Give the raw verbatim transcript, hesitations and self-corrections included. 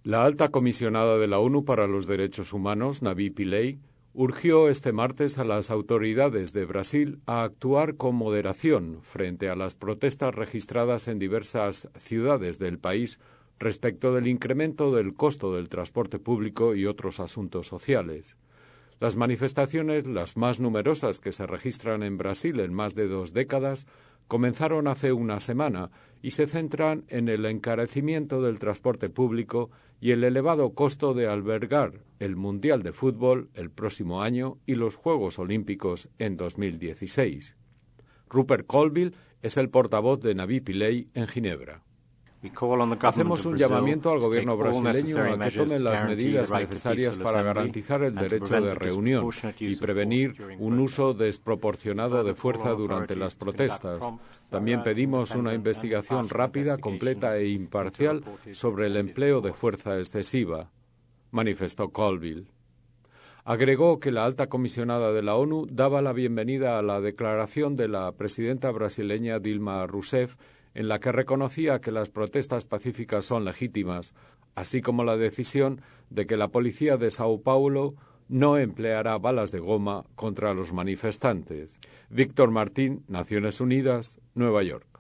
La alta comisionada de la ONU para los Derechos Humanos, Navi Pillay, urgió este martes a las autoridades de Brasil a actuar con moderación frente a las protestas registradas en diversas ciudades del país respecto del incremento del costo del transporte público y otros asuntos sociales. Las manifestaciones, las más numerosas que se registran en Brasil en más de dos décadas, comenzaron hace una semana y se centran en el encarecimiento del transporte público y el elevado costo de albergar el Mundial de Fútbol el próximo año y los Juegos Olímpicos en dos mil dieciséis. Rupert Colville es el portavoz de Navi Pillay en Ginebra. Hacemos un llamamiento al gobierno brasileño a que tome las medidas necesarias para garantizar el derecho de reunión y prevenir un uso desproporcionado de fuerza durante las protestas. También pedimos una investigación rápida, completa e imparcial sobre el empleo de fuerza excesiva, manifestó Colville. Agregó que la alta comisionada de la ONU daba la bienvenida a la declaración de la presidenta brasileña Dilma Rousseff, en la que reconocía que las protestas pacíficas son legítimas, así como la decisión de que la policía de Sao Paulo no empleará balas de goma contra los manifestantes. Víctor Martín, Naciones Unidas, Nueva York.